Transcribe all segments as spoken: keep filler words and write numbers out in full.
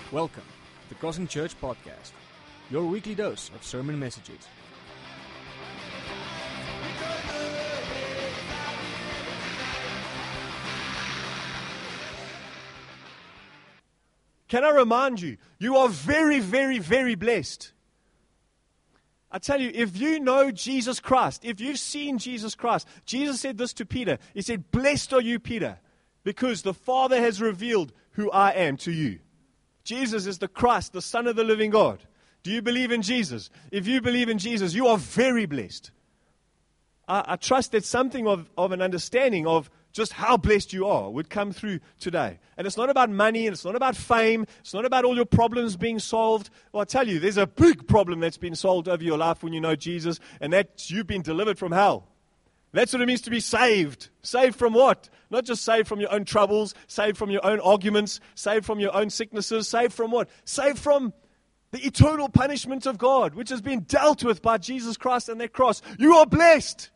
Welcome to the Crossing Church Podcast, your weekly dose of sermon messages. Can I remind you, you are very, very, very blessed. I tell you, if you know Jesus Christ, if you've seen Jesus Christ, Jesus said this to Peter. He said, "Blessed are you, Peter, because the Father has revealed who I am to you." Jesus is the Christ, the Son of the living God. Do you believe in Jesus? If you believe in Jesus, you are very blessed. I, I trust that something of, of an understanding of just how blessed you are would come through today. And it's not about money, and it's not about fame, it's not about all your problems being solved. Well, I tell you, there's a big problem that's been solved over your life when you know Jesus, and that's you've been delivered from hell. That's what it means to be saved. Saved from what? Not just saved from your own troubles, saved from your own arguments, saved from your own sicknesses, saved from what? Saved from the eternal punishment of God, which has been dealt with by Jesus Christ and that cross. You are blessed.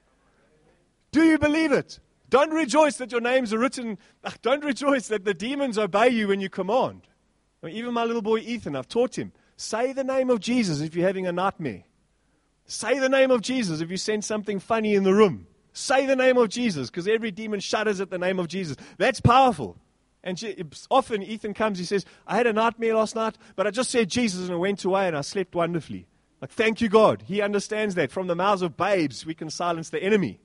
Do you believe it? Don't rejoice that your names are written. Don't rejoice that the demons obey you when you command. I mean, even my little boy Ethan, I've taught him, say the name of Jesus if you're having a nightmare. Say the name of Jesus if you sense something funny in the room. Say the name of Jesus, because every demon shudders at the name of Jesus. That's powerful. And often Ethan comes, he says, "I had a nightmare last night, but I just said Jesus and it went away and I slept wonderfully." Like, thank you, God. He understands that. From the mouths of babes, we can silence the enemy.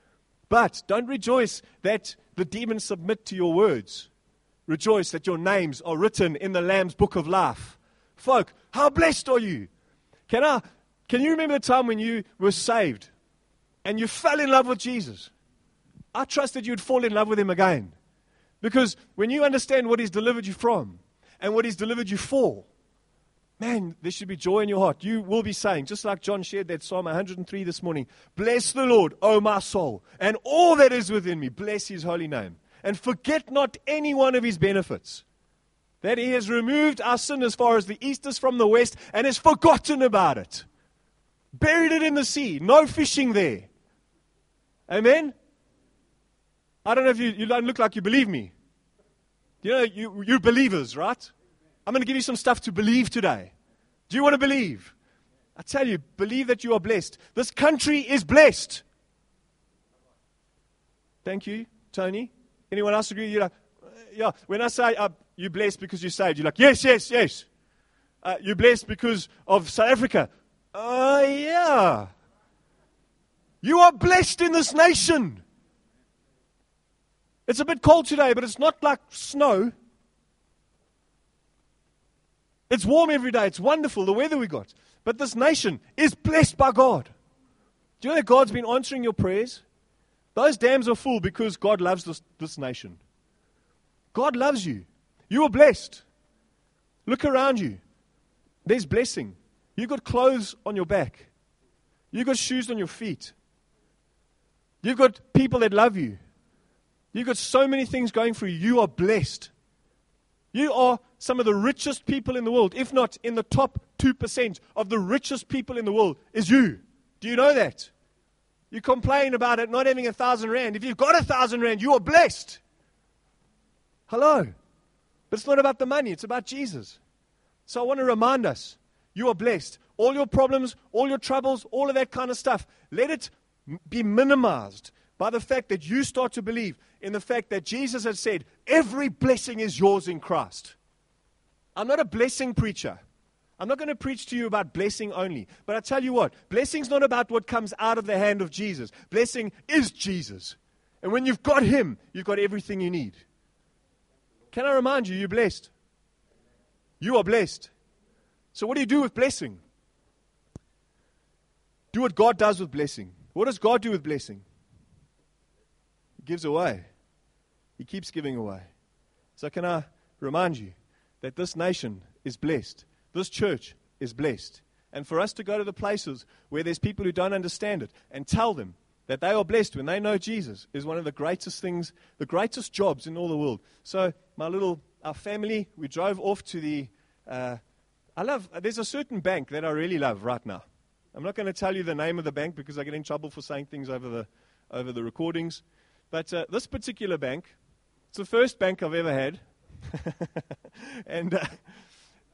But don't rejoice that the demons submit to your words. Rejoice that your names are written in the Lamb's book of life. Folk, how blessed are you? Can I? Can you remember the time when you were saved and you fell in love with Jesus? I trust that you'd fall in love with him again. Because when you understand what he's delivered you from and what he's delivered you for, man, there should be joy in your heart. You will be saying, just like John shared that Psalm one hundred three this morning, "Bless the Lord, O my soul, and all that is within me. Bless his holy name. And forget not any one of his benefits. That he has removed our sin as far as the east is from the west and has forgotten about it. Buried it in the sea. No fishing there." Amen? I don't know if you, you don't look like you believe me. You know, you, you're believers, right? I'm going to give you some stuff to believe today. Do you want to believe? I tell you, believe that you are blessed. This country is blessed. Thank you, Tony. Anyone else agree? You're like, yeah. When I say uh, you're blessed because you're saved, you're like, yes, yes, yes. Uh, you're blessed because of South Africa. Oh, uh, yeah. You are blessed in this nation. It's a bit cold today, but it's not like snow. It's warm every day. It's wonderful, the weather we got. But this nation is blessed by God. Do you know that God's been answering your prayers? Those dams are full because God loves this, this nation. God loves you. You are blessed. Look around you. There's blessing. You've got clothes on your back. You've got shoes on your feet. You've got people that love you. You've got so many things going for you. You are blessed. You are some of the richest people in the world, if not in the top two percent of the richest people in the world is you. Do you know that? You complain about it not having a thousand rand. If you've got a thousand rand, you are blessed. Hello. But it's not about the money. It's about Jesus. So I want to remind us, you are blessed. All your problems, all your troubles, all of that kind of stuff, let it be minimized by the fact that you start to believe in the fact that Jesus has said, every blessing is yours in Christ. I'm not a blessing preacher. I'm not going to preach to you about blessing only. But I tell you what, blessing's not about what comes out of the hand of Jesus. Blessing is Jesus. And when you've got him, you've got everything you need. Can I remind you, you're blessed. You are blessed. So what do you do with blessing? Do what God does with blessing. What does God do with blessing? He gives away. He keeps giving away. So can I remind you that this nation is blessed. This church is blessed. And for us to go to the places where there's people who don't understand it and tell them that they are blessed when they know Jesus is one of the greatest things, the greatest jobs in all the world. So my little, our family, we drove off to the, uh, I love, there's a certain bank that I really love right now. I'm not going to tell you the name of the bank because I get in trouble for saying things over the over the recordings. But uh, this particular bank, it's the first bank I've ever had. and uh,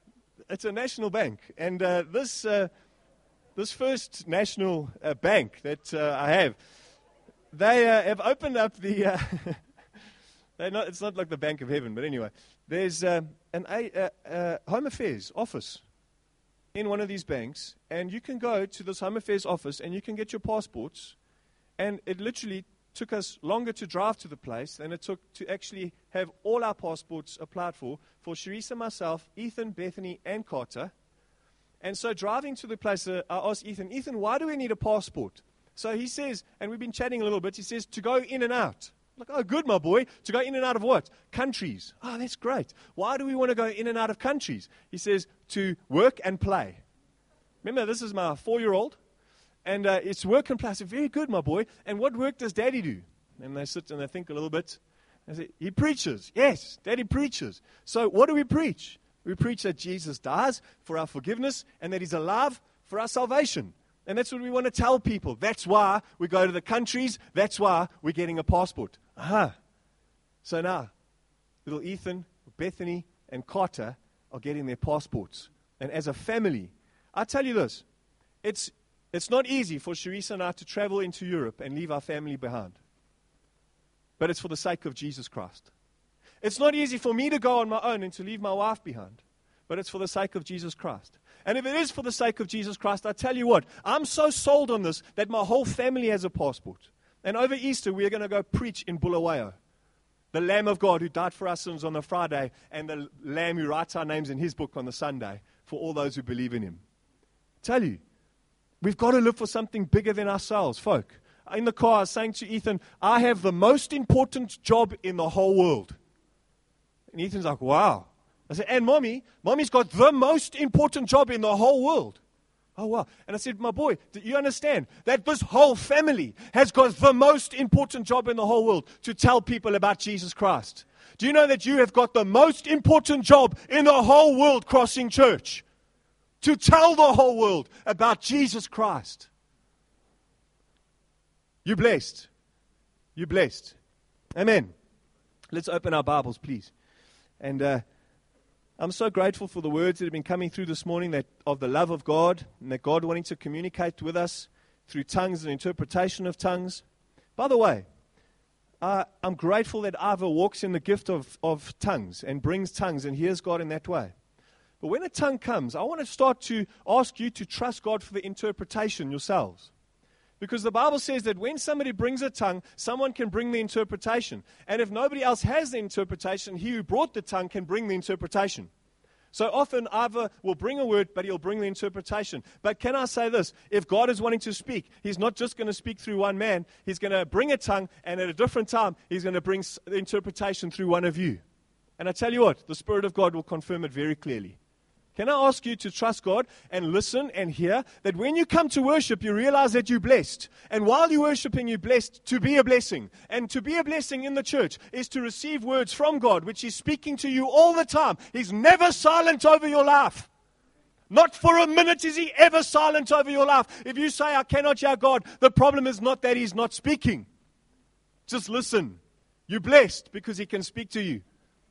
it's a national bank. And uh, this uh, this first national uh, bank that uh, I have, they uh, have opened up the, uh, they're not, it's not like the Bank of Heaven, but anyway, there's uh, an uh, uh, Home Affairs office in one of these banks, and you can go to this Home Affairs office and you can get your passports, and it literally took us longer to drive to the place than it took to actually have all our passports applied for, for Sharisa, myself, Ethan, Bethany, and Carter. And so driving to the place, uh, I asked Ethan, Ethan, why do we need a passport? So he says, and we've been chatting a little bit, he says, to go in and out. I'm like, oh, good, my boy. To go in and out of what? Countries. Oh, that's great. Why do we want to go in and out of countries? He says, to work and play. Remember, this is my four-year-old. And uh, it's work and play. I said, very good, my boy. And what work does Daddy do? And they sit and they think a little bit. I say, he preaches. Yes, Daddy preaches. So what do we preach? We preach that Jesus dies for our forgiveness and that he's alive for our salvation. And that's what we want to tell people. That's why we go to the countries. That's why we're getting a passport. Aha. So now, little Ethan, Bethany, and Carter are getting their passports. And as a family, I tell you this, it's it's not easy for Sharisa and I to travel into Europe and leave our family behind. But it's for the sake of Jesus Christ. It's not easy for me to go on my own and to leave my wife behind. But it's for the sake of Jesus Christ. And if it is for the sake of Jesus Christ, I tell you what, I'm so sold on this that my whole family has a passport. And over Easter, we're going to go preach in Bulawayo. The Lamb of God who died for our sins on the Friday, and the Lamb who writes our names in his book on the Sunday for all those who believe in him. I tell you, we've got to live for something bigger than ourselves, folk. In the car, I was saying to Ethan, I have the most important job in the whole world. And Ethan's like, wow. I said, and mommy, mommy's got the most important job in the whole world. Oh, wow. And I said, my boy, do you understand that this whole family has got the most important job in the whole world to tell people about Jesus Christ? Do you know that you have got the most important job in the whole world, Crossing Church? To tell the whole world about Jesus Christ. You're blessed. You're blessed. Amen. Let's open our Bibles, please. And uh, I'm so grateful for the words that have been coming through this morning that of the love of God and that God wanting to communicate with us through tongues and interpretation of tongues. By the way, uh, I'm grateful that Ava walks in the gift of, of tongues and brings tongues and hears God in that way. But when a tongue comes, I want to start to ask you to trust God for the interpretation yourselves. Because the Bible says that when somebody brings a tongue, someone can bring the interpretation. And if nobody else has the interpretation, he who brought the tongue can bring the interpretation. So often, Ava will bring a word, but he'll bring the interpretation. But can I say this? If God is wanting to speak, he's not just going to speak through one man. He's going to bring a tongue, and at a different time, he's going to bring the interpretation through one of you. And I tell you what, the Spirit of God will confirm it very clearly. Can I ask you to trust God and listen and hear that when you come to worship, you realize that you're blessed. And while you're worshiping, you're blessed to be a blessing. And to be a blessing in the church is to receive words from God, which He's speaking to you all the time. He's never silent over your life. Not for a minute is He ever silent over your life. If you say, I cannot hear God, the problem is not that He's not speaking. Just listen. You're blessed because He can speak to you.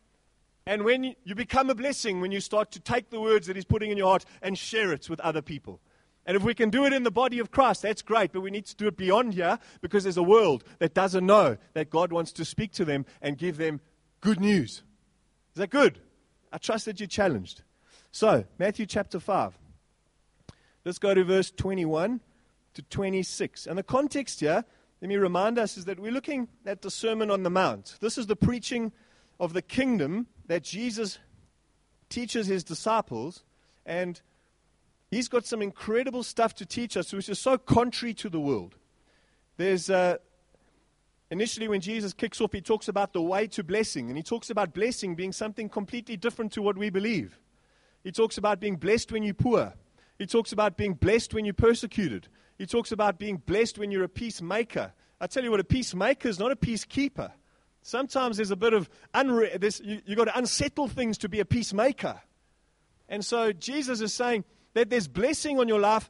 And when you become a blessing, when you start to take the words that He's putting in your heart and share it with other people. And if we can do it in the body of Christ, that's great. But we need to do it beyond here because there's a world that doesn't know that God wants to speak to them and give them good news. Is that good? I trust that you're challenged. So, Matthew chapter five. Let's go to verse twenty-one to twenty-six. And the context here, let me remind us, is that we're looking at the Sermon on the Mount. This is the preaching of the kingdom that Jesus teaches His disciples, and He's got some incredible stuff to teach us, which is so contrary to the world. There's, uh, initially when Jesus kicks off, He talks about the way to blessing, and He talks about blessing being something completely different to what we believe. He talks about being blessed when you're poor. He talks about being blessed when you're persecuted. He talks about being blessed when you're a peacemaker. I tell you what, a peacemaker is not a peacekeeper. Sometimes there's a bit of, unre- this, you, you've got to unsettle things to be a peacemaker. And so Jesus is saying that there's blessing on your life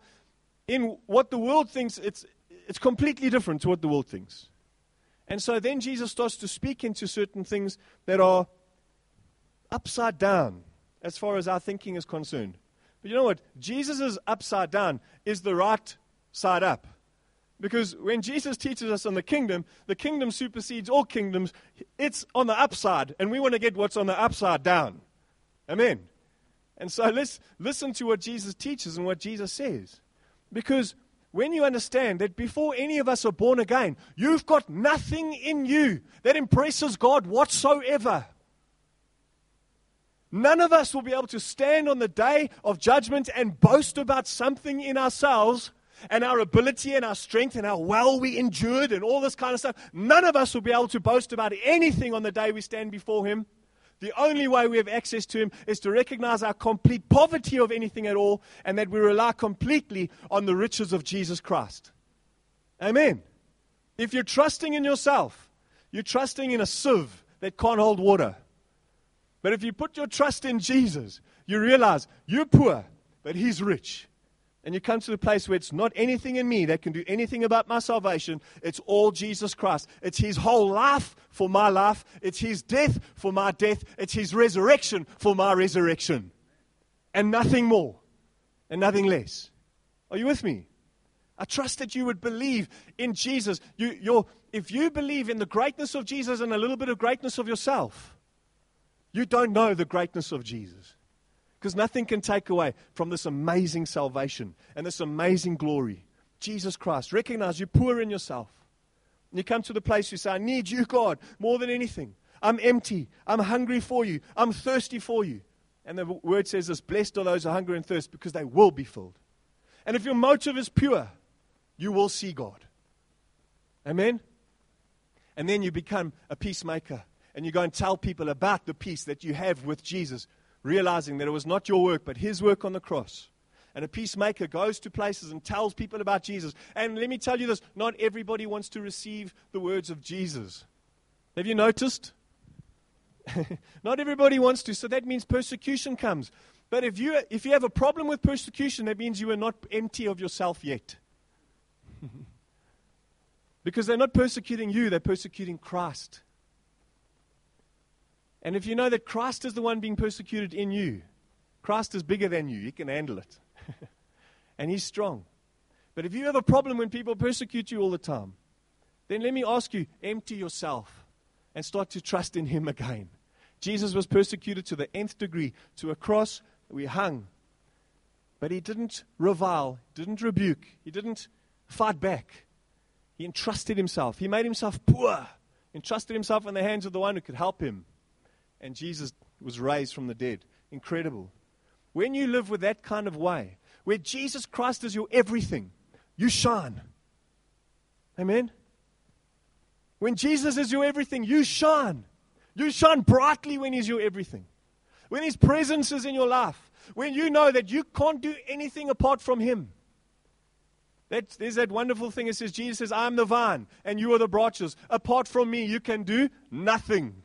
in what the world thinks. It's, it's completely different to what the world thinks. And so then Jesus starts to speak into certain things that are upside down. as far as our thinking is concerned. But you know what? Jesus' upside down is the right side up. Because when Jesus teaches us on the kingdom, the kingdom supersedes all kingdoms. It's on the upside, and we want to get what's on the upside down. Amen. And so let's listen to what Jesus teaches and what Jesus says. Because when you understand that before any of us are born again, you've got nothing in you that impresses God whatsoever. None of us will be able to stand on the day of judgment and boast about something in ourselves and our ability and our strength and how well we endured and all this kind of stuff. None of us will be able to boast about anything on the day we stand before Him. The only way we have access to Him is to recognize our complete poverty of anything at all, and that we rely completely on the riches of Jesus Christ. Amen. If you're trusting in yourself, you're trusting in a sieve that can't hold water. But if you put your trust in Jesus, you realize you're poor, but He's rich. And you come to the place where it's not anything in me that can do anything about my salvation. It's all Jesus Christ. It's His whole life for my life. It's His death for my death. It's His resurrection for my resurrection. And nothing more. And nothing less. Are you with me? I trust that you would believe in Jesus. You, you're, if you believe in the greatness of Jesus and a little bit of greatness of yourself, you don't know the greatness of Jesus. Because nothing can take away from this amazing salvation and this amazing glory. Jesus Christ. Recognize you're poor in yourself. And you come to the place you say, I need you, God, more than anything. I'm empty. I'm hungry for you. I'm thirsty for you. And the word says this, blessed are those who hunger and thirst because they will be filled. And if your motive is pure, you will see God. Amen? And then you become a peacemaker. And you go and tell people about the peace that you have with Jesus, realizing that it was not your work, but His work on the cross. And a peacemaker goes to places and tells people about Jesus. And let me tell you this, not everybody wants to receive the words of Jesus. Have you noticed? Not everybody wants to, so that means persecution comes. But if you if you have a problem with persecution, that means you are not empty of yourself yet. Because they're not persecuting you, they're persecuting Christ. And if you know that Christ is the one being persecuted in you, Christ is bigger than you. He can handle it. And He's strong. But if you have a problem when people persecute you all the time, then let me ask you, empty yourself and start to trust in Him again. Jesus was persecuted to the nth degree, to a cross we hung. But He didn't revile, didn't rebuke, He didn't fight back. He entrusted Himself. He made Himself poor, entrusted Himself in the hands of the one who could help Him. And Jesus was raised from the dead. Incredible. When you live with that kind of way, where Jesus Christ is your everything, you shine. Amen? When Jesus is your everything, you shine. You shine brightly when He's your everything. When His presence is in your life. When you know that you can't do anything apart from Him. That, there's that wonderful thing that says, Jesus says, I am the vine and you are the branches. Apart from me, you can do nothing.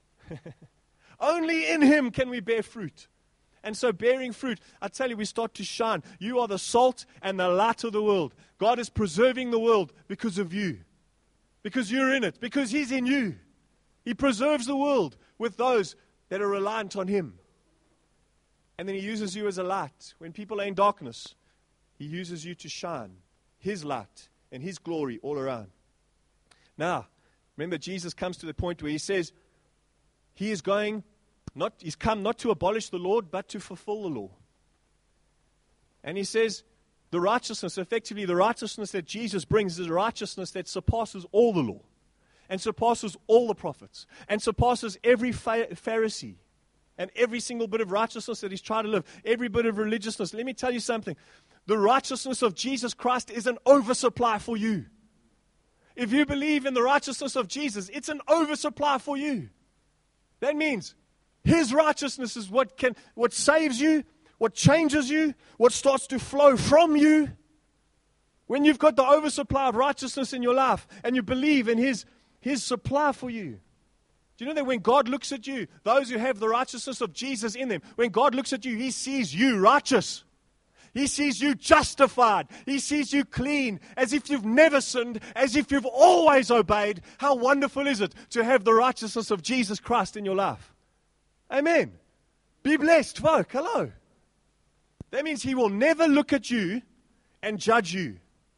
Only in Him can we bear fruit. And so bearing fruit, I tell you, we start to shine. You are the salt and the light of the world. God is preserving the world because of you. Because you're in it. Because He's in you. He preserves the world with those that are reliant on Him. And then He uses you as a light. When people are in darkness, He uses you to shine His light and His glory all around. Now, remember, Jesus comes to the point where He says, He is going, not, He's come not to abolish the law, but to fulfill the law. And He says, the righteousness, effectively the righteousness that Jesus brings is a righteousness that surpasses all the law. And surpasses all the prophets. And surpasses every Pharisee. And every single bit of righteousness that he's tried to live. Every bit of religiousness. Let me tell you something. The righteousness of Jesus Christ is an oversupply for you. If you believe in the righteousness of Jesus, it's an oversupply for you. That means His righteousness is what can, what saves you, what changes you, what starts to flow from you. When you've got the oversupply of righteousness in your life and you believe in His, His supply for you. Do you know that when God looks at you, those who have the righteousness of Jesus in them, when God looks at you, He sees you righteous. He sees you justified. He sees you clean, as if you've never sinned, as if you've always obeyed. How wonderful is it to have the righteousness of Jesus Christ in your life? Amen. Be blessed, folk. Hello. That means He will never look at you and judge you.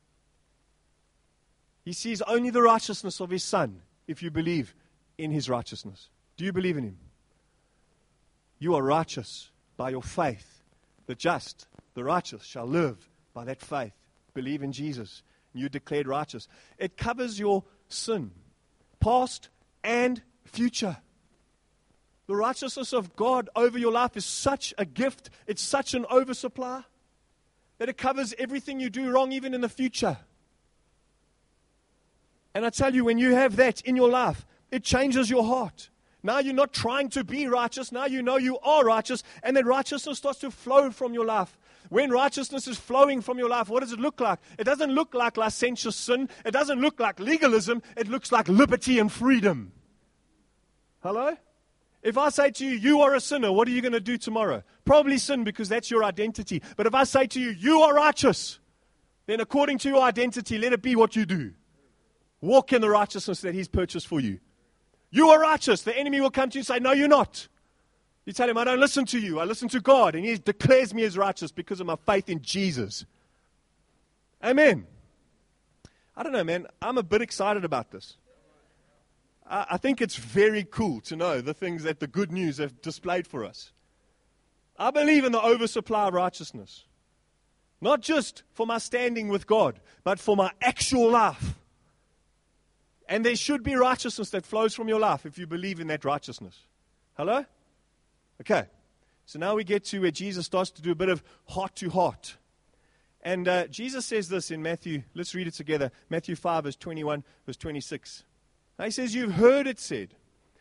He sees only the righteousness of His Son if you believe in His righteousness. Do you believe in Him? You are righteous by your faith. The just, the righteous shall live by that faith. Believe in Jesus. You declared righteous. It covers your sin, past and future. The righteousness of God over your life is such a gift. It's such an oversupply that it covers everything you do wrong, even in the future. And I tell you, when you have that in your life, it changes your heart. Now you're not trying to be righteous. Now you know you are righteous, and that righteousness starts to flow from your life. When righteousness is flowing from your life, what does it look like? It doesn't look like licentious sin. It doesn't look like legalism. It looks like liberty and freedom. Hello? If I say to you, you are a sinner, what are you going to do tomorrow? Probably sin, because that's your identity. But if I say to you, you are righteous, then according to your identity, let it be what you do. Walk in the righteousness that He's purchased for you. You are righteous. The enemy will come to you and say, no, you're not. You tell him, I don't listen to you. I listen to God. And He declares me as righteous because of my faith in Jesus. Amen. I don't know, man. I'm a bit excited about this. I, I think it's very cool to know the things that the good news have displayed for us. I believe in the oversupply of righteousness. Not just for my standing with God, but for my actual life. And there should be righteousness that flows from your life if you believe in that righteousness. Hello? Okay. So now we get to where Jesus starts to do a bit of heart to heart. And uh, Jesus says this in Matthew. Let's read it together. Matthew five, verse twenty-one, verse twenty-six. Now He says, you've heard it said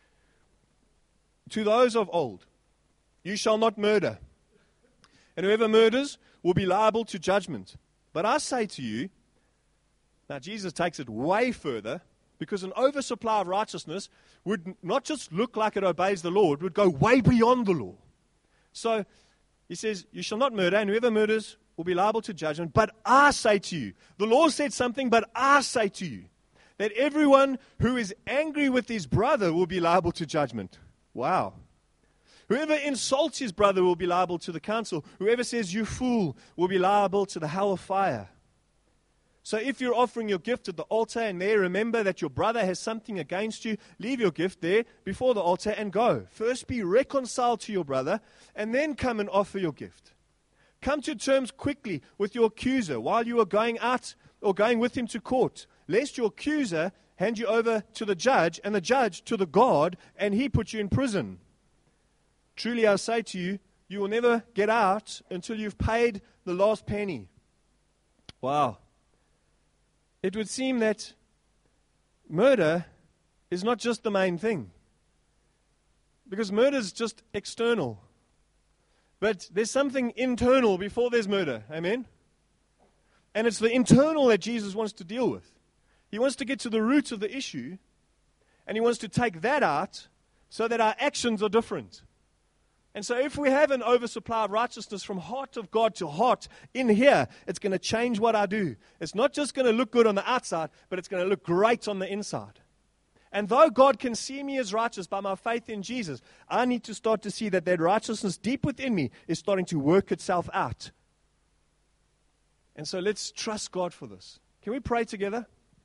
to those of old, you shall not murder. And whoever murders will be liable to judgment. But I say to you, now Jesus takes it way further, because an oversupply of righteousness would not just look like it obeys the law, it would go way beyond the law. So He says, you shall not murder, and whoever murders will be liable to judgment. But I say to you, the law said something, but I say to you, that everyone who is angry with his brother will be liable to judgment. Wow. Whoever insults his brother will be liable to the council. Whoever says, you fool, will be liable to the hell of fire. So if you're offering your gift at the altar and there remember that your brother has something against you, leave your gift there before the altar and go. First be reconciled to your brother and then come and offer your gift. Come to terms quickly with your accuser while you are going out or going with him to court, lest your accuser hand you over to the judge and the judge to the guard and he put you in prison. Truly I say to you, you will never get out until you've paid the last penny. Wow. It would seem that murder is not just the main thing. Because murder is just external. But there's something internal before there's murder. Amen? And it's the internal that Jesus wants to deal with. He wants to get to the root of the issue. And He wants to take that out so that our actions are different. And so if we have an oversupply of righteousness from heart of God to heart in here, it's going to change what I do. It's not just going to look good on the outside, but it's going to look great on the inside. And though God can see me as righteous by my faith in Jesus, I need to start to see that that righteousness deep within me is starting to work itself out. And so let's trust God for this. Can we pray together?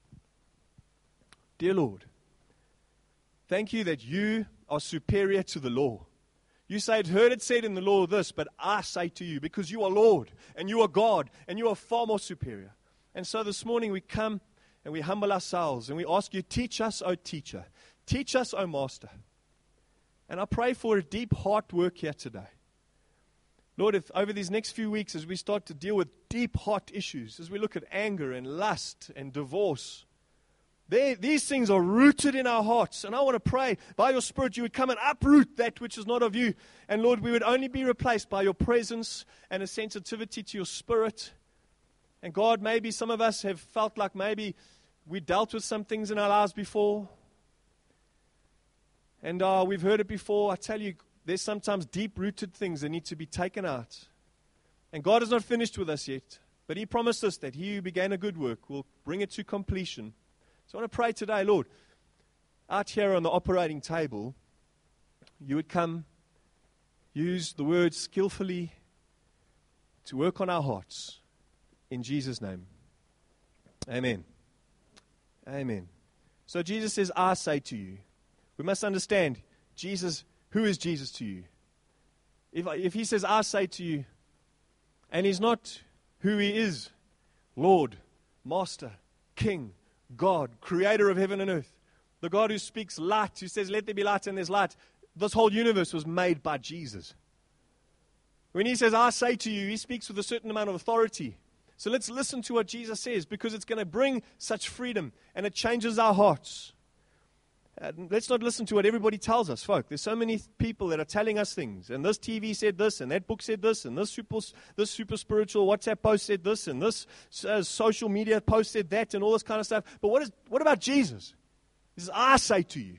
Dear Lord, thank you that you are superior to the law. You say, I've heard it said in the law this, but I say to you, because you are Lord, and you are God, and you are far more superior. And so this morning we come and we humble ourselves, and we ask you, teach us, O teacher. Teach us, O master. And I pray for a deep heart work here today. Lord, if over these next few weeks, as we start to deal with deep heart issues, as we look at anger and lust and divorce, They, these things are rooted in our hearts. And I want to pray, by your Spirit, you would come and uproot that which is not of you. And Lord, we would only be replaced by your presence and a sensitivity to your Spirit. And God, maybe some of us have felt like maybe we dealt with some things in our lives before. And uh, we've heard it before. I tell you, there's sometimes deep-rooted things that need to be taken out. And God is not finished with us yet. But He promised us that He who began a good work will bring it to completion. So I want to pray today, Lord, out here on the operating table, you would come, use the word skillfully to work on our hearts. In Jesus' name. Amen. Amen. So Jesus says, I say to you. We must understand, Jesus, who is Jesus to you? If, if he says, I say to you, and he's not who he is, Lord, Master, King, God, Creator of heaven and earth, the God who speaks light, who says, let there be light, and there's light. This whole universe was made by Jesus. When he says, I say to you, he speaks with a certain amount of authority. So let's listen to what Jesus says, because it's going to bring such freedom, and it changes our hearts. Uh, let's not listen to what everybody tells us, folk. There's so many people that are telling us things, and this T V said this, and that book said this, and this super, this super spiritual WhatsApp post said this, and this uh, social media post said that, and all this kind of stuff. But what is what about Jesus? He says, I say to you.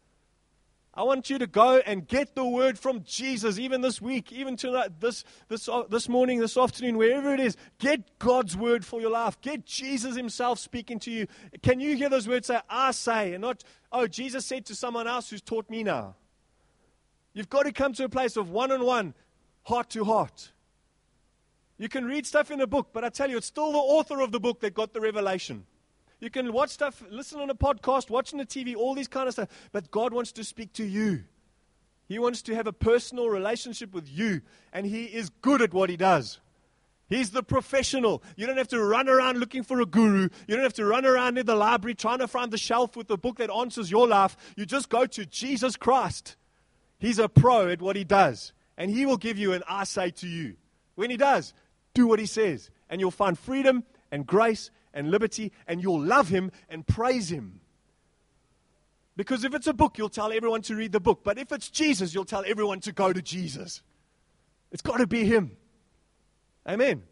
I want you to go and get the word from Jesus, even this week, even tonight, this this uh, this morning, this afternoon, wherever it is. Get God's word for your life. Get Jesus himself speaking to you. Can you hear those words say, I say, and not, oh, Jesus said to someone else who's taught me now. You've got to come to a place of one-on-one, heart to heart. You can read stuff in a book, but I tell you, it's still the author of the book that got the revelation. You can watch stuff, listen on a podcast, watch on the T V, all these kind of stuff. But God wants to speak to you. He wants to have a personal relationship with you. And he is good at what he does. He's the professional. You don't have to run around looking for a guru. You don't have to run around in the library trying to find the shelf with the book that answers your life. You just go to Jesus Christ. He's a pro at what he does. And he will give you an I say to you. When he does, do what he says. And you'll find freedom and grace and liberty, and you'll love him and praise him. Because if it's a book, you'll tell everyone to read the book. But if it's Jesus, you'll tell everyone to go to Jesus. It's got to be him. Amen.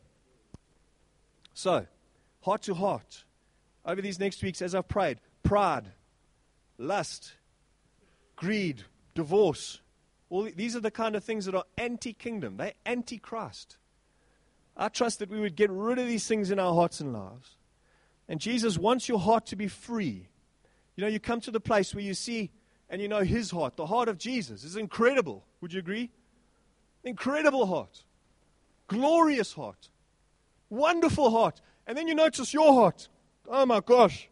So, heart to heart, over these next weeks, as I've prayed, pride, lust, greed, divorce, all these are the kind of things that are anti-kingdom. They're anti-Christ. I trust that we would get rid of these things in our hearts and lives. And Jesus wants your heart to be free. You know, you come to the place where you see and you know his heart. The heart of Jesus is incredible. Would you agree? Incredible heart. Glorious heart. Wonderful heart. And then you notice your heart. Oh my gosh.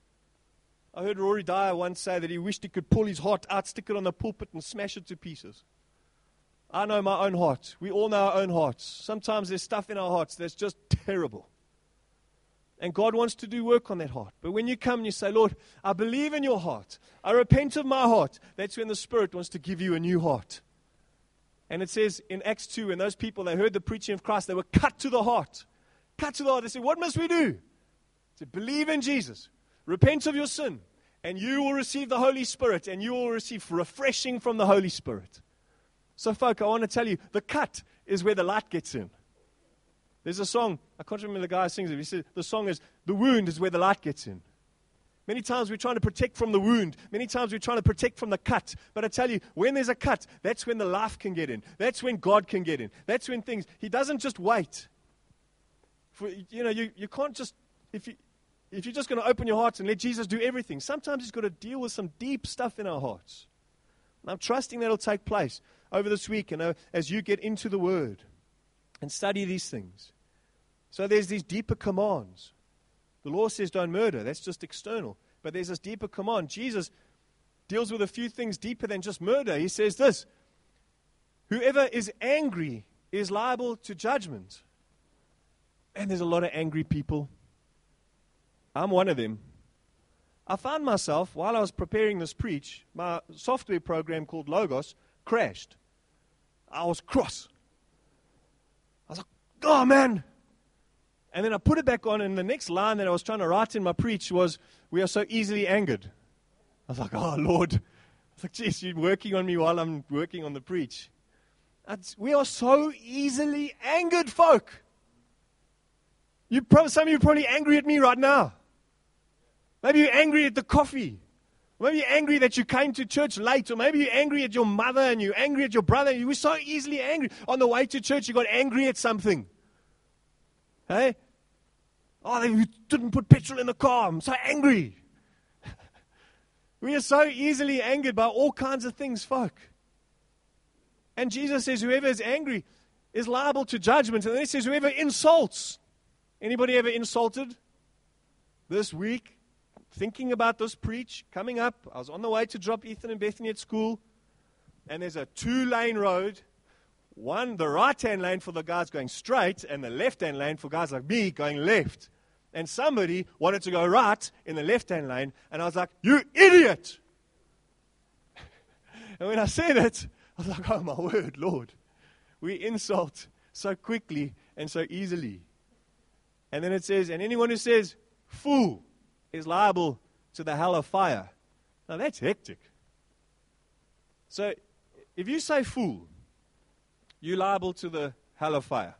I heard Rory Dyer once say that he wished he could pull his heart out, stick it on the pulpit and smash it to pieces. I know my own heart. We all know our own hearts. Sometimes there's stuff in our hearts that's just terrible. And God wants to do work on that heart. But when you come and you say, Lord, I believe in your heart. I repent of my heart. That's when the Spirit wants to give you a new heart. And it says in Acts two, when those people, they heard the preaching of Christ, they were cut to the heart. Cut to the heart. They said, what must we do? They said, believe in Jesus. Repent of your sin. And you will receive the Holy Spirit. And you will receive refreshing from the Holy Spirit. So, folk, I want to tell you, the cut is where the light gets in. There's a song, I can't remember the guy who sings it. He said, the song is, the wound is where the light gets in. Many times we're trying to protect from the wound. Many times we're trying to protect from the cut. But I tell you, when there's a cut, that's when the life can get in. That's when God can get in. That's when things, he doesn't just wait. For, you know, you, you can't just, if, you, if you're just going to open your hearts and let Jesus do everything, sometimes he's got to deal with some deep stuff in our hearts. And I'm trusting that will take place over this week and uh, as you get into the Word and study these things. So there's these deeper commands. The law says don't murder. That's just external. But there's this deeper command. Jesus deals with a few things deeper than just murder. He says this, whoever is angry is liable to judgment. And there's a lot of angry people. I'm one of them. I found myself, while I was preparing this preach, my software program called Logos crashed. I was cross. I was like, oh man. And then I put it back on, and the next line that I was trying to write in my preach was, we are so easily angered. I was like, oh, Lord. I was like, geez, you're working on me while I'm working on the preach. That's, we are so easily angered, folk. You probably, some of you are probably angry at me right now. Maybe you're angry at the coffee. Maybe you're angry that you came to church late. Or maybe you're angry at your mother and you're angry at your brother. You were so easily angry. On the way to church, you got angry at something. Hey? Oh, they didn't put petrol in the car. I'm so angry. We are so easily angered by all kinds of things, folk. And Jesus says whoever is angry is liable to judgment. And then he says whoever insults. Anybody ever insulted this week? Thinking about this preach, coming up, I was on the way to drop Ethan and Bethany at school, and there's a two-lane road. One, the right-hand lane for the guys going straight, and the left-hand lane for guys like me going left. And somebody wanted to go right in the left-hand lane, and I was like, you idiot! And when I said it, I was like, oh my word, Lord. We insult so quickly and so easily. And then it says, and anyone who says, fool, is liable to the hell of fire. Now that's hectic. So, if you say fool, you're liable to the hell of fire.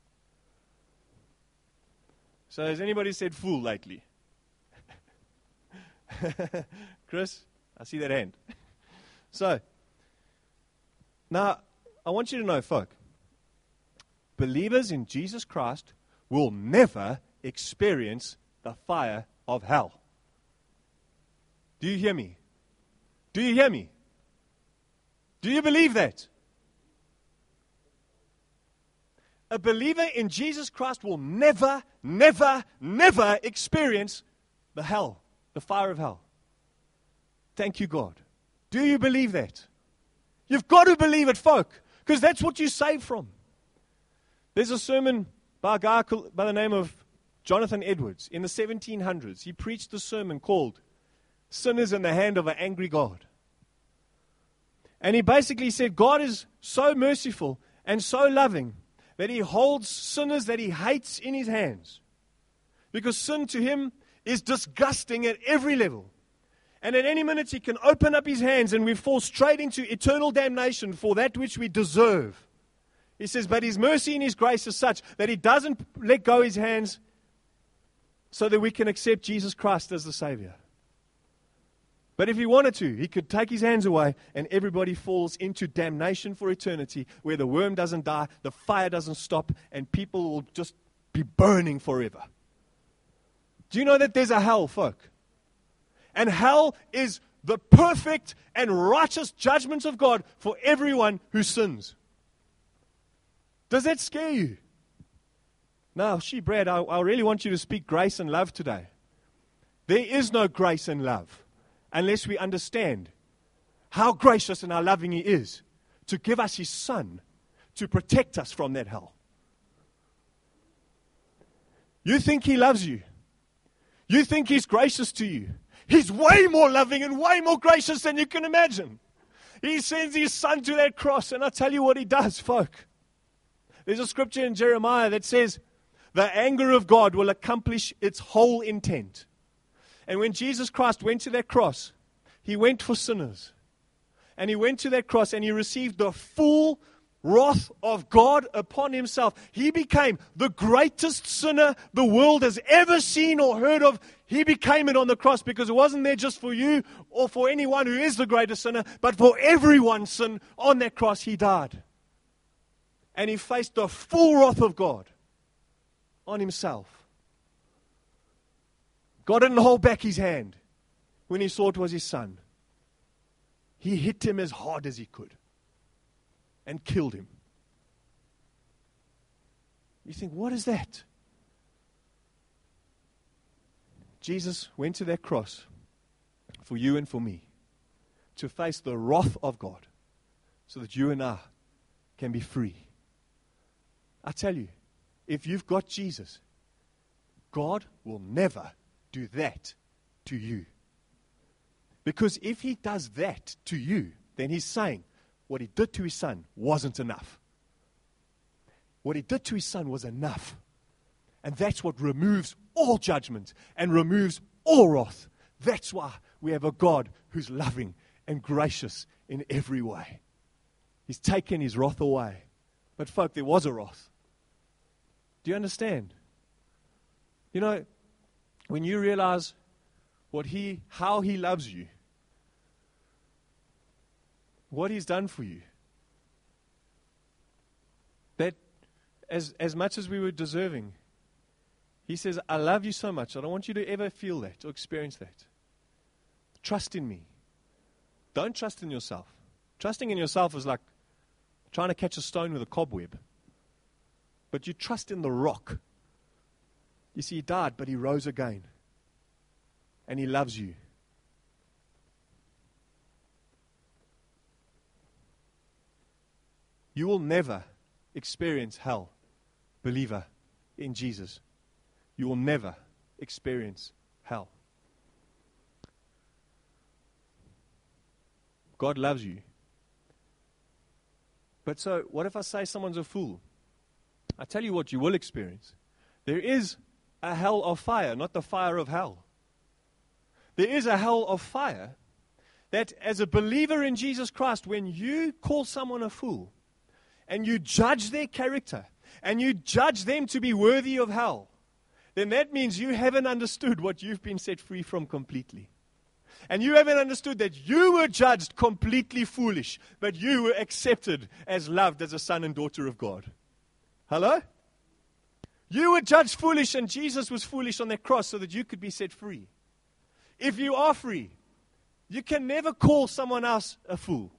So has anybody said fool lately? Chris, I see that hand. So, now, I want you to know, folk, believers in Jesus Christ will never experience the fire of hell. Do you hear me? Do you hear me? Do you believe that? A believer in Jesus Christ will never, never, never experience the hell, the fire of hell. Thank you, God. Do you believe that? You've got to believe it, folk, because that's what you're saved from. There's a sermon by a guy by the name of Jonathan Edwards in the seventeen hundreds. He preached a sermon called Sinners in the Hand of an Angry God. And he basically said God is so merciful and so loving that he holds sinners that he hates in his hands. Because sin to him is disgusting at every level. And at any minute he can open up his hands and we fall straight into eternal damnation for that which we deserve. He says, but his mercy and his grace is such that he doesn't let go his hands so that we can accept Jesus Christ as the Savior. But if he wanted to, he could take his hands away and everybody falls into damnation for eternity, where the worm doesn't die, the fire doesn't stop, and people will just be burning forever. Do you know that there's a hell, folk? And hell is the perfect and righteous judgment of God for everyone who sins. Does that scare you? No, she, Brad, I, I really want you to speak grace and love today. There is no grace and love unless we understand how gracious and how loving He is to give us His Son to protect us from that hell. You think He loves you. You think He's gracious to you. He's way more loving and way more gracious than you can imagine. He sends His Son to that cross, and I'll tell you what He does, folk. There's a scripture in Jeremiah that says, the anger of God will accomplish its whole intent. And when Jesus Christ went to that cross, He went for sinners. And He went to that cross and He received the full wrath of God upon Himself. He became the greatest sinner the world has ever seen or heard of. He became it on the cross because it wasn't there just for you or for anyone who is the greatest sinner, but for everyone's sin. On that cross He died. And He faced the full wrath of God on Himself. God didn't hold back His hand when He saw it was His Son. He hit Him as hard as He could and killed Him. You think, what is that? Jesus went to that cross for you and for me to face the wrath of God so that you and I can be free. I tell you, if you've got Jesus, God will never do that to you. Because if He does that to you, then He's saying what He did to His Son wasn't enough. What He did to His Son was enough. And that's what removes all judgment and removes all wrath. That's why we have a God who's loving and gracious in every way. He's taken His wrath away. But folk, there was a wrath. Do you understand? You know, when you realize what He, how He loves you, what He's done for you, that as as much as we were deserving, He says, I love you so much, I don't want you to ever feel that or experience that. Trust in me. Don't trust in yourself. Trusting in yourself is like trying to catch a stone with a cobweb. But you trust in the rock. You see, he died, but he rose again. And he loves you. You will never experience hell, believer, in Jesus. You will never experience hell. God loves you. But so, what if I say someone's a fool? I tell you what you will experience. There is a hell of fire, not the fire of hell. There is a hell of fire that as a believer in Jesus Christ, when you call someone a fool, and you judge their character, and you judge them to be worthy of hell, then that means you haven't understood what you've been set free from completely. And you haven't understood that you were judged completely foolish, but you were accepted as loved as a son and daughter of God. Hello? You were judged foolish, and Jesus was foolish on that cross so that you could be set free. If you are free, you can never call someone else a fool.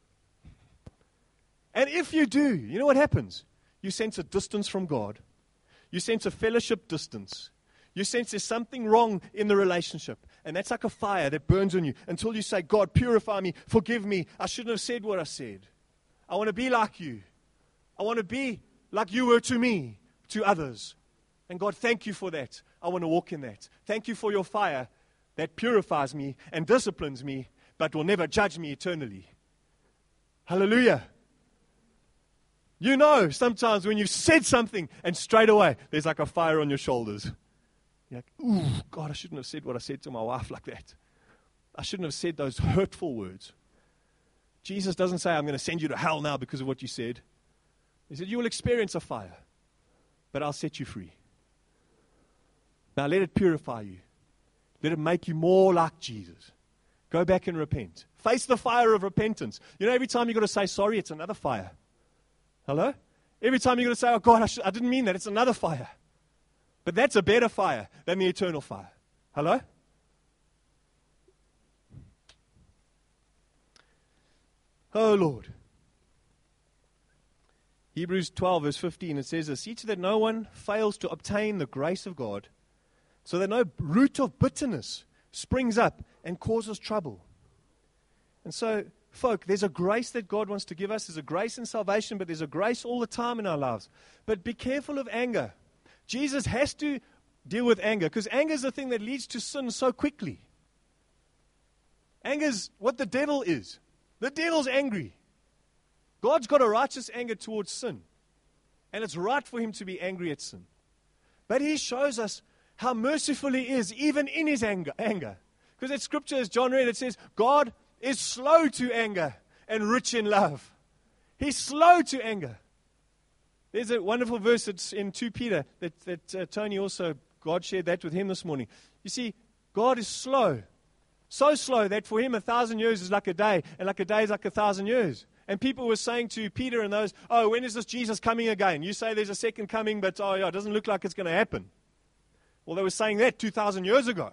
And if you do, you know what happens? You sense a distance from God. You sense a fellowship distance. You sense there's something wrong in the relationship. And that's like a fire that burns on you until you say, God, purify me, forgive me. I shouldn't have said what I said. I want to be like you. I want to be like you were to me, to others. And God, thank you for that. I want to walk in that. Thank you for your fire that purifies me and disciplines me, but will never judge me eternally. Hallelujah. You know, sometimes when you've said something and straight away, there's like a fire on your shoulders. You're like, ooh, God, I shouldn't have said what I said to my wife like that. I shouldn't have said those hurtful words. Jesus doesn't say, I'm going to send you to hell now because of what you said. He said, you will experience a fire, but I'll set you free. Now let it purify you. Let it make you more like Jesus. Go back and repent. Face the fire of repentance. You know, every time you've got to say sorry, it's another fire. Hello? Every time you're going to say, oh God, I, sh- I didn't mean that. It's another fire. But that's a better fire than the eternal fire. Hello? Oh Lord. Hebrews twelve verse fifteen, it says, see to that no one fails to obtain the grace of God, so that no root of bitterness springs up and causes trouble. And so, folk, there's a grace that God wants to give us. There's a grace in salvation, but there's a grace all the time in our lives. But be careful of anger. Jesus has to deal with anger, because anger is the thing that leads to sin so quickly. Anger is what the devil is. The devil's angry. God's got a righteous anger towards sin. And it's right for him to be angry at sin. But he shows us how merciful he is, even in his anger. anger. Because that scripture, as John read, it says, God is slow to anger and rich in love. He's slow to anger. There's a wonderful verse that's in Second Peter that, that uh, Tony also, God shared that with him this morning. You see, God is slow. So slow that for him a thousand years is like a day, and like a day is like a thousand years. And people were saying to Peter and those, oh, when is this Jesus coming again? You say there's a second coming, but oh yeah, it doesn't look like it's going to happen. Well, they were saying that two thousand years ago.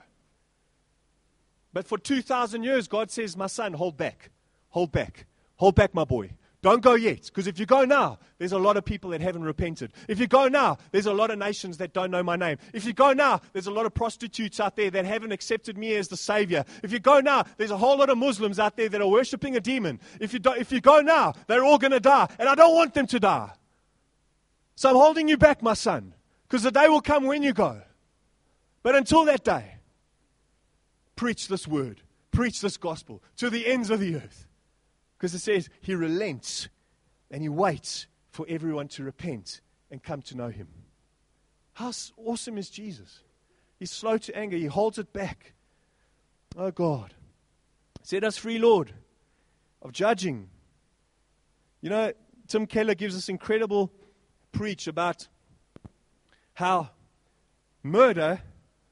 But for two thousand years, God says, my son, hold back. Hold back. Hold back, my boy. Don't go yet. Because if you go now, there's a lot of people that haven't repented. If you go now, there's a lot of nations that don't know my name. If you go now, there's a lot of prostitutes out there that haven't accepted me as the Savior. If you go now, there's a whole lot of Muslims out there that are worshiping a demon. If you, do, if you go now, they're all going to die. And I don't want them to die. So I'm holding you back, my son. Because the day will come when you go. But until that day, preach this word. Preach this gospel to the ends of the earth. Because it says he relents and he waits for everyone to repent and come to know him. How awesome is Jesus? He's slow to anger. He holds it back. Oh God. Set us free, Lord, of judging. You know, Tim Keller gives us incredible preach about how murder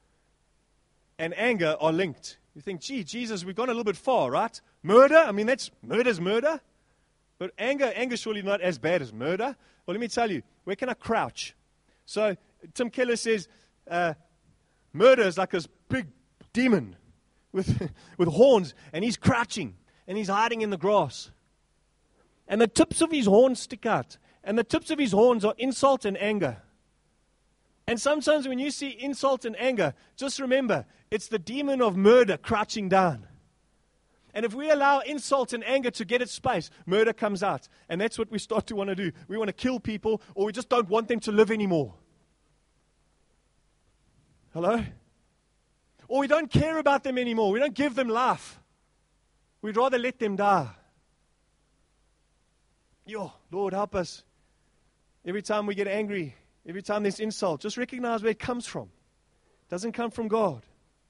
and anger are linked. You think, gee, Jesus, we've gone a little bit far, right? Murder? I mean, that's murder's murder. But anger, anger's surely not as bad as murder. Well, let me tell you, where can I crouch? So Tim Keller says, uh, murder is like this big demon with with horns, and he's crouching, and he's hiding in the grass. And the tips of his horns stick out. And the tips of his horns are insult and anger. And sometimes when you see insult and anger, just remember, it's the demon of murder crouching down. And if we allow insult and anger to get its space, murder comes out. And that's what we start to want to do. We want to kill people, or we just don't want them to live anymore. Hello? Or we don't care about them anymore. We don't give them life. We'd rather let them die. Yo, Lord, help us. Every time we get angry, every time there's insult, just recognize where it comes from. It doesn't come from God.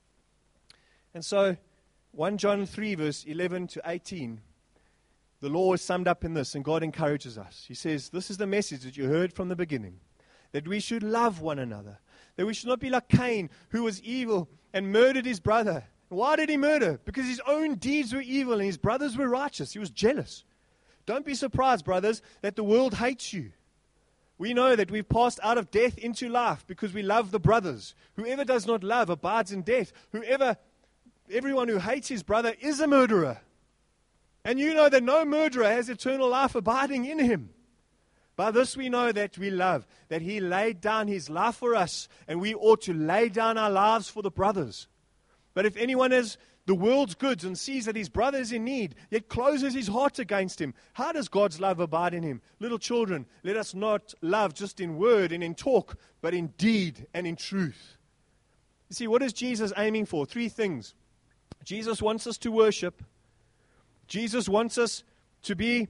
And so, First John three, verse eleven to eighteen, the law is summed up in this, and God encourages us. He says, this is the message that you heard from the beginning, that we should love one another, that we should not be like Cain, who was evil and murdered his brother. Why did he murder? Because his own deeds were evil and his brothers were righteous. He was jealous. Don't be surprised, brothers, that the world hates you. We know that we've passed out of death into life because we love the brothers. Whoever does not love abides in death. Whoever, everyone who hates his brother is a murderer. And you know that no murderer has eternal life abiding in him. By this we know that we love, that he laid down his life for us, and we ought to lay down our lives for the brothers. But if anyone has the world's goods and sees that his brother is in need, yet closes his heart against him, how does God's love abide in him? Little children, let us not love just in word and in talk, but in deed and in truth. You see, what is Jesus aiming for? Three things. Jesus wants us to worship. Jesus wants us to be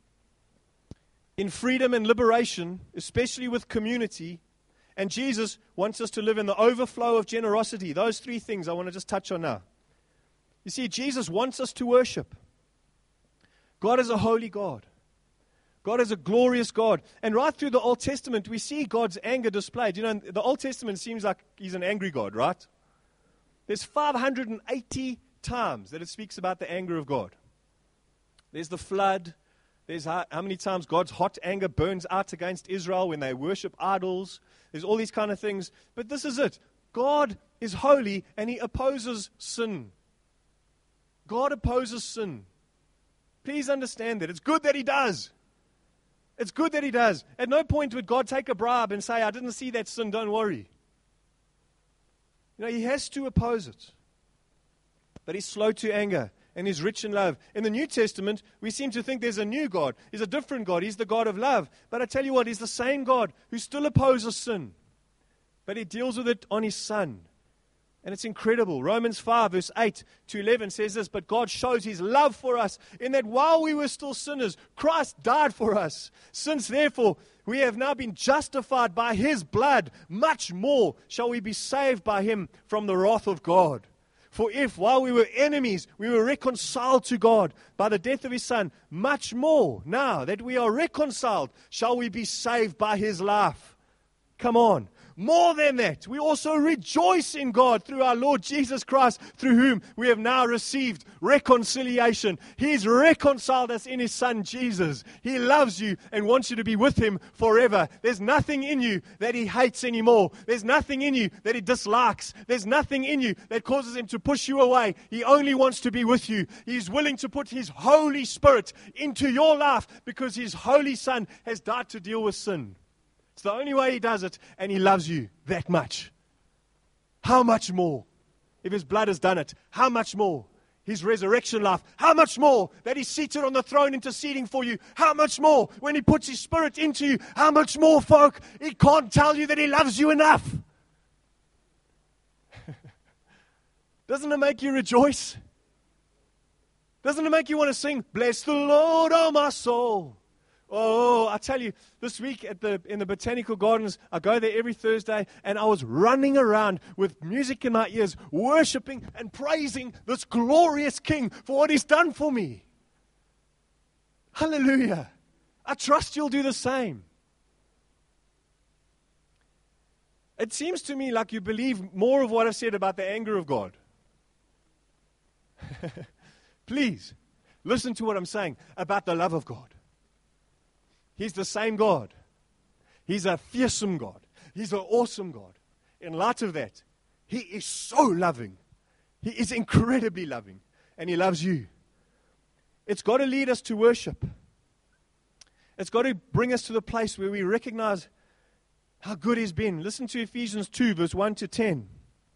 in freedom and liberation, especially with community. And Jesus wants us to live in the overflow of generosity. Those three things I want to just touch on now. You see, Jesus wants us to worship. God is a holy God. God is a glorious God. And right through the Old Testament, we see God's anger displayed. You know, the Old Testament seems like he's an angry God, right? There's five hundred eighty times that it speaks about the anger of God. There's the flood. There's how, how many times God's hot anger burns out against Israel when they worship idols. There's all these kind of things. But this is it. God is holy and he opposes sin. God opposes sin. Please understand that. It's good that he does. It's good that he does. At no point would God take a bribe and say, I didn't see that sin, don't worry. You know, he has to oppose it. But he's slow to anger and he's rich in love. In the New Testament, we seem to think there's a new God. He's a different God. He's the God of love. But I tell you what, he's the same God who still opposes sin. But he deals with it on his Son. And it's incredible. Romans five, verse eight to eleven says this, but God shows his love for us in that while we were still sinners, Christ died for us. Since therefore we have now been justified by his blood, much more shall we be saved by him from the wrath of God. For if while we were enemies, we were reconciled to God by the death of his Son, much more now that we are reconciled, shall we be saved by his life. Come on. More than that, we also rejoice in God through our Lord Jesus Christ, through whom we have now received reconciliation. He's reconciled us in his Son, Jesus. He loves you and wants you to be with him forever. There's nothing in you that he hates anymore. There's nothing in you that he dislikes. There's nothing in you that causes him to push you away. He only wants to be with you. He's willing to put his Holy Spirit into your life because his Holy Son has died to deal with sin. It's the only way he does it, and he loves you that much. How much more? If his blood has done it, how much more? His resurrection life, how much more? That he's seated on the throne interceding for you, how much more? When he puts his Spirit into you, how much more, folk? He can't tell you that he loves you enough. Doesn't it make you rejoice? Doesn't it make you want to sing, bless the Lord, oh my soul? Oh, I tell you, this week at the in the Botanical Gardens, I go there every Thursday, and I was running around with music in my ears, worshiping and praising this glorious King for what he's done for me. Hallelujah. I trust you'll do the same. It seems to me like you believe more of what I've said about the anger of God. Please, listen to what I'm saying about the love of God. He's the same God. He's a fearsome God. He's an awesome God. In light of that, he is so loving. He is incredibly loving. And he loves you. It's got to lead us to worship. It's got to bring us to the place where we recognize how good He's been. Listen to Ephesians two, verse one to ten.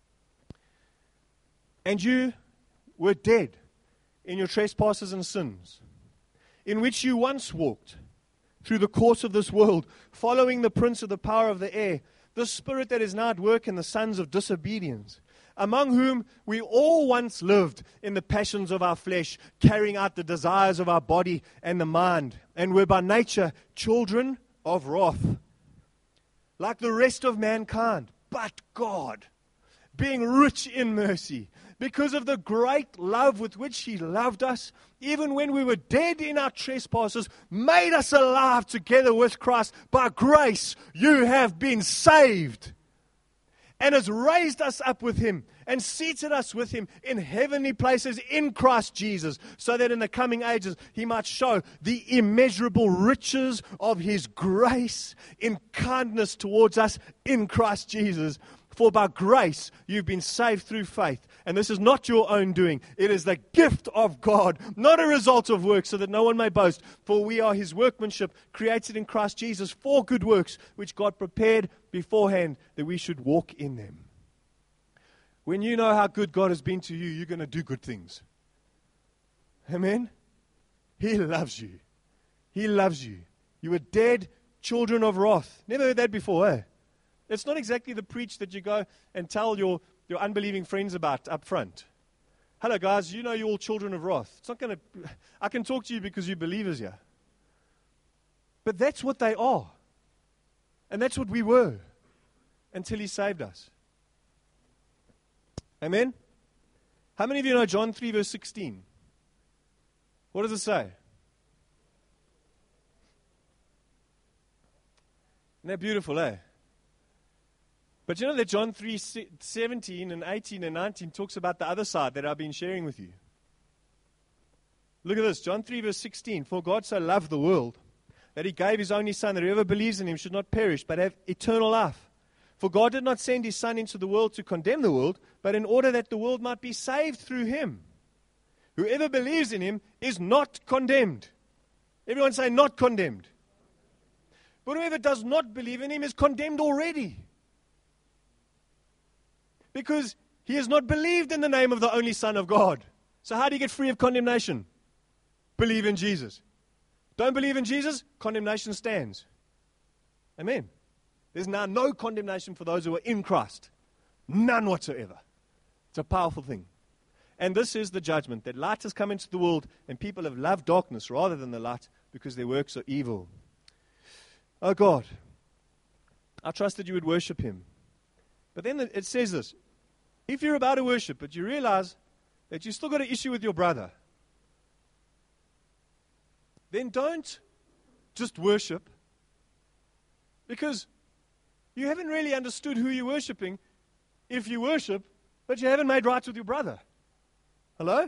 And you were dead in your trespasses and sins, in which you once walked through the course of this world, following the prince of the power of the air, the spirit that is now at work in the sons of disobedience, among whom we all once lived in the passions of our flesh, carrying out the desires of our body and the mind, and were by nature children of wrath, like the rest of mankind. But God, being rich in mercy, because of the great love with which He loved us, even when we were dead in our trespasses, made us alive together with Christ. By grace you have been saved, and has raised us up with Him, and seated us with Him in heavenly places in Christ Jesus, so that in the coming ages He might show the immeasurable riches of His grace in kindness towards us in Christ Jesus. For by grace you've been saved through faith. And this is not your own doing. It is the gift of God, not a result of works, so that no one may boast. For we are His workmanship, created in Christ Jesus for good works, which God prepared beforehand that we should walk in them. When you know how good God has been to you, you're going to do good things. Amen? He loves you. He loves you. You were dead children of wrath. Never heard that before, eh? It's not exactly the preach that you go and tell your, your unbelieving friends about up front. Hello, guys, you know you're all children of wrath. It's not going to, I can talk to you because you're believers here. But that's what they are. And that's what we were until He saved us. Amen? How many of you know John three, verse sixteen? What does it say? Isn't that beautiful, eh? But you know that John three, seventeen and eighteen and nineteen talks about the other side that I've been sharing with you. Look at this, John three, verse sixteen. For God so loved the world that He gave His only Son, that whoever believes in Him should not perish, but have eternal life. For God did not send His Son into the world to condemn the world, but in order that the world might be saved through Him. Whoever believes in Him is not condemned. Everyone say, not condemned. But whoever does not believe in Him is condemned already, because he has not believed in the name of the only Son of God. So how do you get free of condemnation? Believe in Jesus. Don't believe in Jesus, condemnation stands. Amen. There's now no condemnation for those who are in Christ. None whatsoever. It's a powerful thing. And this is the judgment, that light has come into the world, and people have loved darkness rather than the light, because their works are evil. Oh God, I trust that you would worship Him. But then it says this: if you're about to worship, but you realize that you still got an issue with your brother, then don't just worship, because you haven't really understood who you're worshiping if you worship, but you haven't made right with your brother. Hello?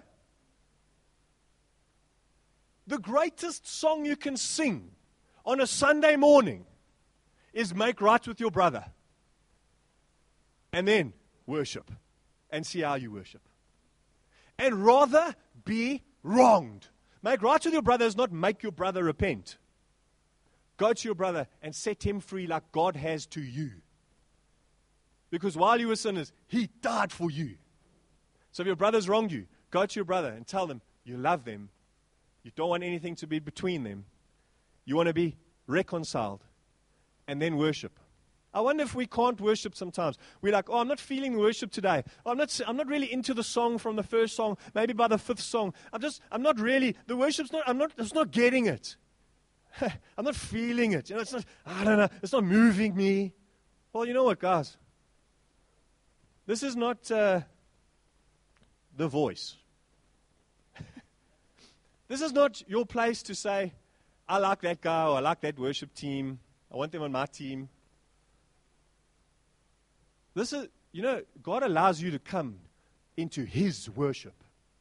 The greatest song you can sing on a Sunday morning is make right with your brother. And then worship and see how you worship. And rather be wronged. Make right with your brother is not make your brother repent. Go to your brother and set him free like God has to you. Because while you were sinners, He died for you. So if your brother's wronged you, go to your brother and tell them you love them. You don't want anything to be between them. You want to be reconciled. And then worship. I wonder if we can't worship sometimes. We're like, oh, I'm not feeling worship today. Oh, I'm not I'm not really into the song from the first song, maybe by the fifth song. I'm just, I'm not really, the worship's not, I'm not, it's not getting it. I'm not feeling it. You know, it's not, I don't know, it's not moving me. Well, you know what, guys? This is not uh, The Voice. This is not your place to say, I like that guy, or I like that worship team. I want them on my team. This is, you know, God allows you to come into His worship.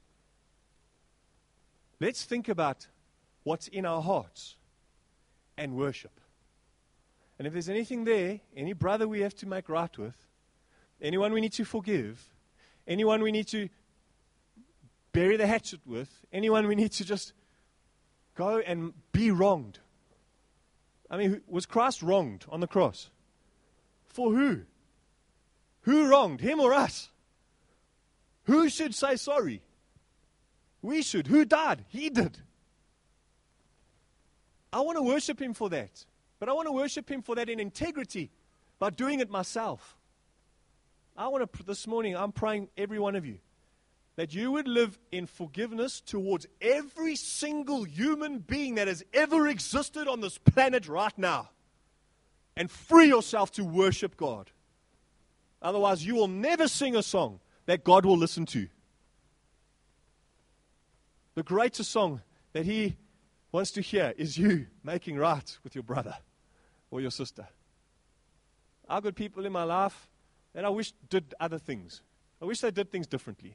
Let's think about what's in our hearts and worship. And if there's anything there, any brother we have to make right with, anyone we need to forgive, anyone we need to bury the hatchet with, anyone we need to just go and be wronged, I mean, who- was Christ wronged on the cross? For who? Who wronged, him or us? Who should say sorry? We should. Who died? He did. I want to worship him for that. But I want to worship him for that in integrity by doing it myself. I want to, this morning, I'm praying every one of you that you would live in forgiveness towards every single human being that has ever existed on this planet right now. And free yourself to worship God. Otherwise, you will never sing a song that God will listen to. The greatest song that he wants to hear is you making right with your brother or your sister. I've got people in my life that I wish did other things. I wish they did things differently.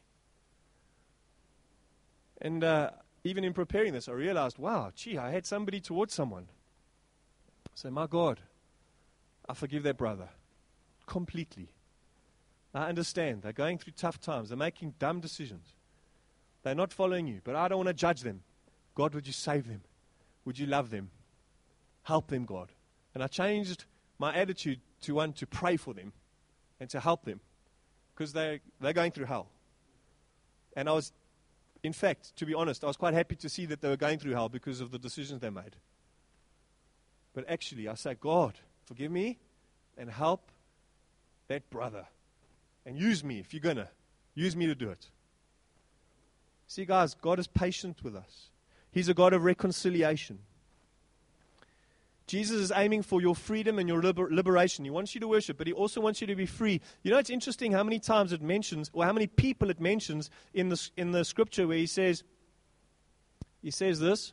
And uh, even in preparing this, I realized, wow, gee, I had somebody towards someone. Say, my God, I forgive that brother completely. I understand. They're going through tough times. They're making dumb decisions. They're not following you, but I don't want to judge them. God, would you save them? Would you love them? Help them, God. And I changed my attitude to one to pray for them and to help them because they're, they're going through hell. And I was, in fact, to be honest, I was quite happy to see that they were going through hell because of the decisions they made. But actually, I say, God, forgive me and help that brother. And use me if you're going to. Use me to do it. See, guys, God is patient with us. He's a God of reconciliation. Jesus is aiming for your freedom and your liber- liberation. He wants you to worship, but he also wants you to be free. You know, it's interesting how many times it mentions, or how many people it mentions in the, in the scripture where he says, he says this.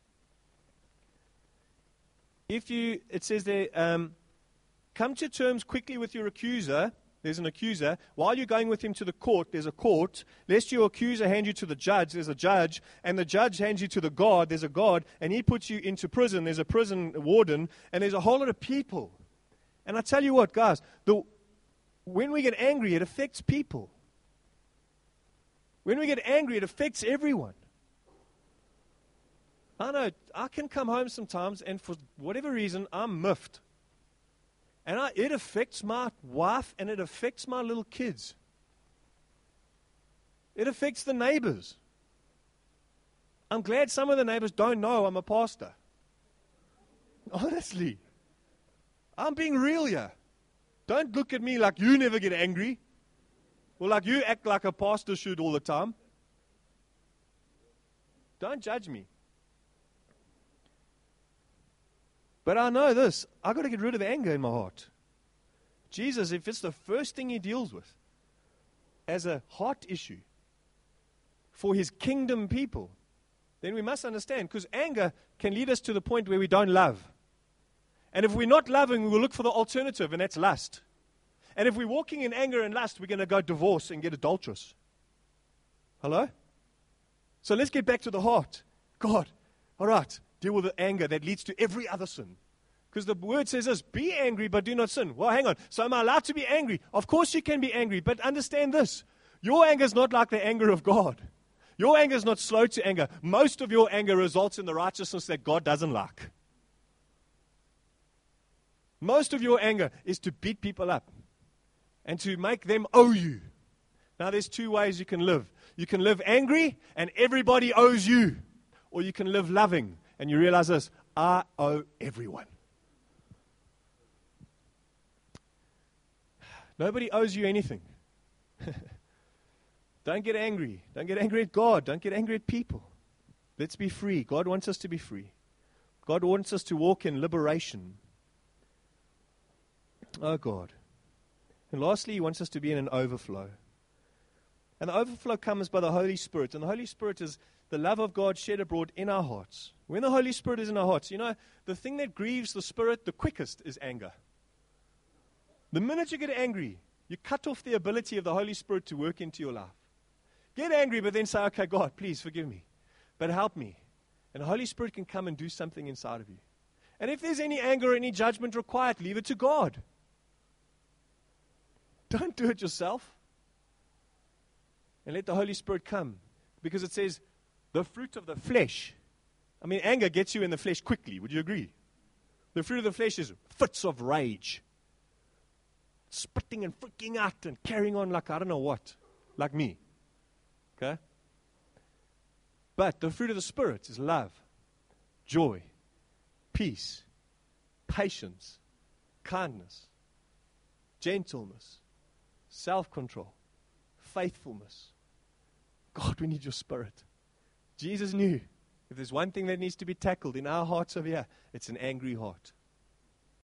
If you, it says there, um, come to terms quickly with your accuser. There's an accuser. While you're going with him to the court, there's a court. Lest your accuser hand you to the judge, there's a judge. And the judge hands you to the guard, there's a guard. And he puts you into prison, there's a prison warden. And there's a whole lot of people. And I tell you what, guys, the, when we get angry, it affects people. When we get angry, it affects everyone. I know, I can come home sometimes, and for whatever reason, I'm miffed. And I, it affects my wife, and it affects my little kids. It affects the neighbors. I'm glad some of the neighbors don't know I'm a pastor. Honestly. I'm being real here. Don't look at me like you never get angry. Or like you act like a pastor should all the time. Don't judge me. But I know this, I've got to get rid of anger in my heart. Jesus, if it's the first thing he deals with as a heart issue for his kingdom people, then we must understand, because anger can lead us to the point where we don't love. And if we're not loving, we will look for the alternative, and that's lust. And if we're walking in anger and lust, we're going to go divorce and get adulterous. Hello? So let's get back to the heart. God, all right. Deal with the anger that leads to every other sin. Because the word says this, be angry, but do not sin. Well, hang on. So am I allowed to be angry? Of course you can be angry, but understand this. Your anger is not like the anger of God. Your anger is not slow to anger. Most of your anger results in the righteousness that God doesn't like. Most of your anger is to beat people up and to make them owe you. Now, there's two ways you can live. You can live angry and everybody owes you. Or you can live loving. And you realize this, I owe everyone. Nobody owes you anything. Don't get angry. Don't get angry at God. Don't get angry at people. Let's be free. God wants us to be free. God wants us to walk in liberation. Oh, God. And lastly, he wants us to be in an overflow. And the overflow comes by the Holy Spirit. And the Holy Spirit is the love of God shed abroad in our hearts. When the Holy Spirit is in our hearts, you know, the thing that grieves the Spirit the quickest is anger. The minute you get angry, you cut off the ability of the Holy Spirit to work into your life. Get angry, but then say, okay, God, please forgive me. But help me. And the Holy Spirit can come and do something inside of you. And if there's any anger or any judgment required, leave it to God. Don't do it yourself. And let the Holy Spirit come. Because it says, the fruit of the flesh. I mean, anger gets you in the flesh quickly. Would you agree? The fruit of the flesh is fits of rage. Spitting and freaking out and carrying on like I don't know what. Like me. Okay? But the fruit of the Spirit is love, joy, peace, patience, kindness, gentleness, self-control, faithfulness. God, we need your Spirit. Jesus knew if there's one thing that needs to be tackled in our hearts over here, it's an angry heart.